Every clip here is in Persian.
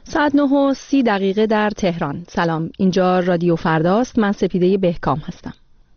ساعت 9:30 در تهران. سلام، اینجا رادیو فرداست. من سپیده بهکام هستم.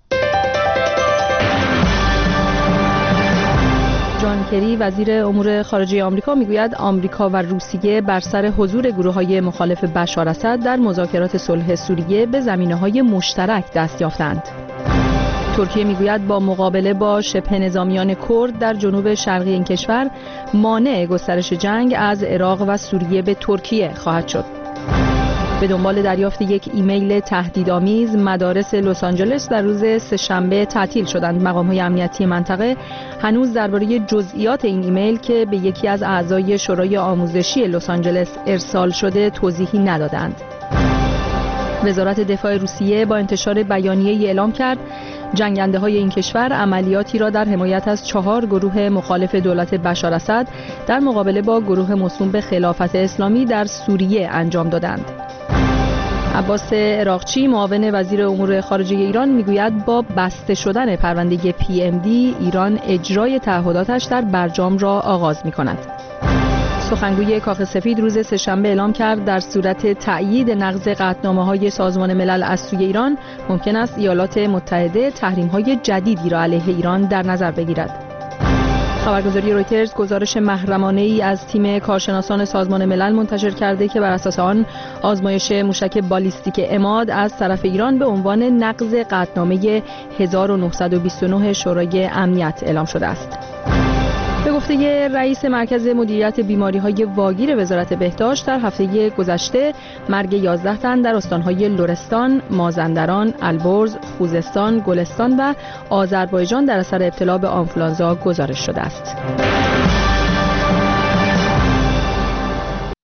جان کری وزیر امور خارجه آمریکا میگوید آمریکا و روسیه بر سر حضور گروه‌های مخالف بشار اسد در مذاکرات صلح سوریه به زمینه‌های مشترک دست یافتند. ترکیه میگوید با مقابله با شبه نظامیان کرد در جنوب شرقی این کشور مانع گسترش جنگ از عراق و سوریه به ترکیه خواهد شد. به دنبال دریافت یک ایمیل تهدیدآمیز مدارس لس آنجلس در روز سه‌شنبه تعطیل شدند. مقام‌های امنیتی منطقه هنوز درباره جزئیات این ایمیل که به یکی از اعضای شورای آموزشی لس آنجلس ارسال شده توضیحی ندادند. وزارت دفاع روسیه با انتشار بیانیه‌ای اعلام کرد جنگنده‌های این کشور عملیاتی را در حمایت از 4 گروه مخالف دولت بشار اسد در مقابله با گروه موسوم به خلافت اسلامی در سوریه انجام دادند. عباس عراقچی معاون وزیر امور خارجه ایران میگوید با بسته شدن پرونده PMD ایران اجرای تعهداتش در برجام را آغاز می‌کند. سخنگوی کاخ سفید روز سه‌شنبه اعلام کرد در صورت تأیید نقض قطعنامه‌های سازمان ملل از سوی ایران ممکن است ایالات متحده تحریم‌های جدیدی را علیه ایران در نظر بگیرد. خبرگزاری رویترز گزارش محرمانه‌ای از تیم کارشناسان سازمان ملل منتشر کرده که بر اساس آن آزمایش موشک بالیستیک عماد از طرف ایران به عنوان نقض قطعنامه 1929 شورای امنیت اعلام شده است. به گفته رئیس مرکز مدیریت بیماری‌های واگیر وزارت بهداشت در هفته گذشته مرگ 11 تن در استان‌های لرستان، مازندران، البرز، خوزستان، گلستان و آذربایجان در اثر ابتلا به آنفولانزا گزارش شده است.